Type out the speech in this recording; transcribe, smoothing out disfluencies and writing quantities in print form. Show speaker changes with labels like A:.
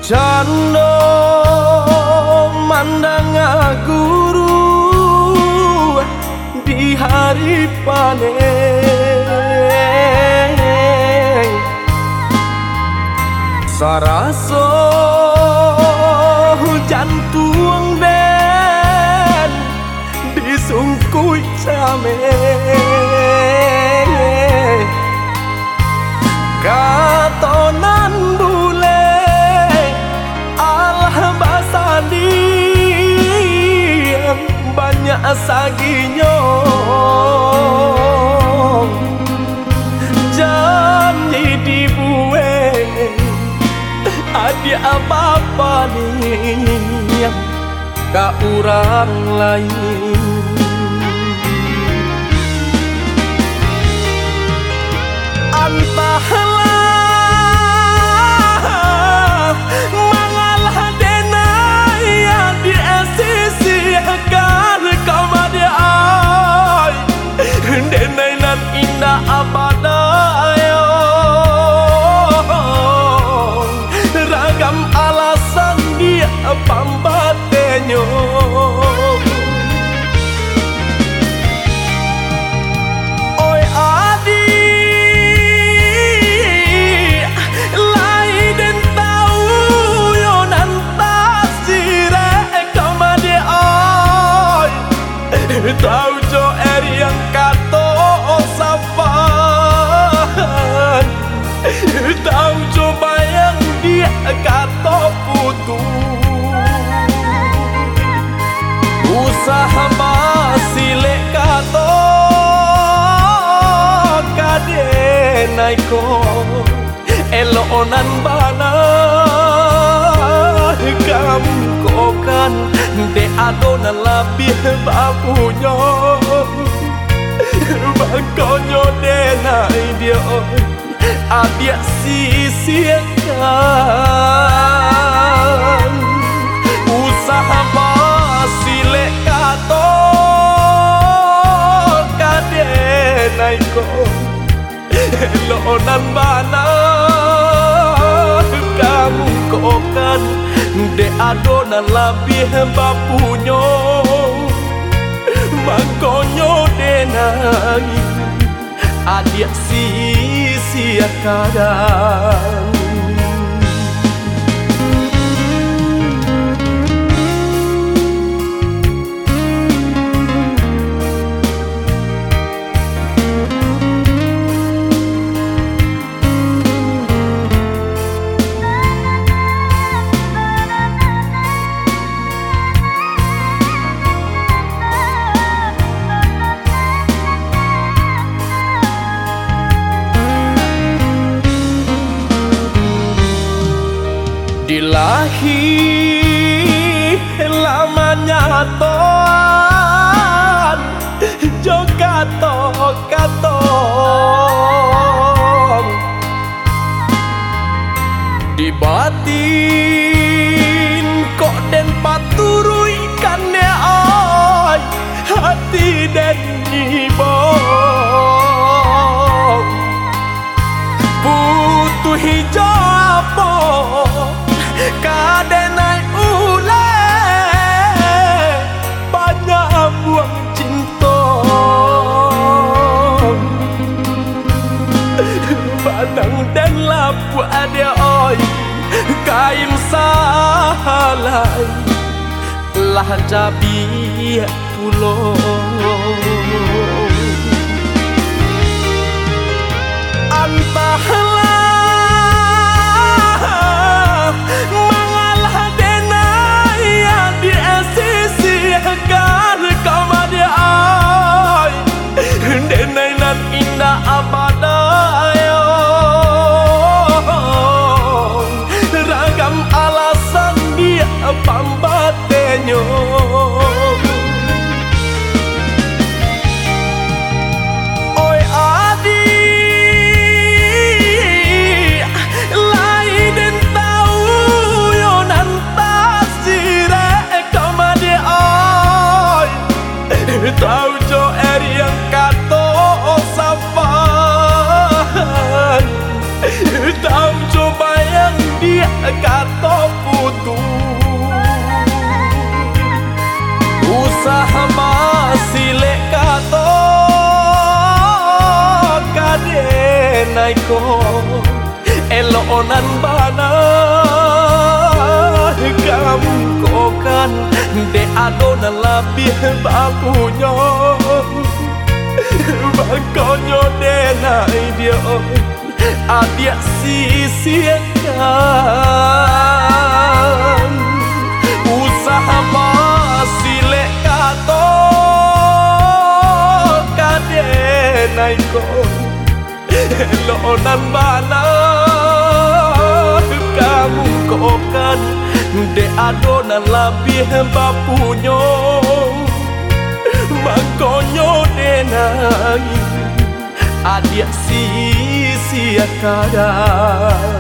A: Cando mandang guru di hari panen saraso jantung den disungkui came katonan bule alah basani banyak saginyo janji dibueng adik apa nih ka urang lain antahlah mangalah denai yang diasisikan kamade ai denai nan indah abadayo ragam alasan dia pambatenyo oi adi lain tahu yo nan tasire kamade ai tahu jo yang kato sapan tahu coba yang dia kato putu usaha basile kato kadenai ko elonan bana kamu kokan de adona labih bapunyo bakonyo denai dia adia sisiakan usaha basile kato kadenai ko elonan bana kamu kokan de adona labih bapunyo makonyo denai adik sia-siakan dilahi lamanya toan jogato katong di batin kok den paturui kane ai hati den nyibong butuh hijau apa kadenai ule banyak buang cinta padang dan lapu ada oi kain salai lah jabi pulau antahlah mangalah denai yang diasisikan kamade ai denai nan indah abadayo ragam alasan dia pambatenyo oi adi denai ko elonan bana kamu kokan de adonan labih bapunyo bakonyo denai dia adia sisiakan usaha masih lekato kadenai ko elonan bana kamu kokan de adonan labih bapunyo makonyo denai adia sia-sia kadang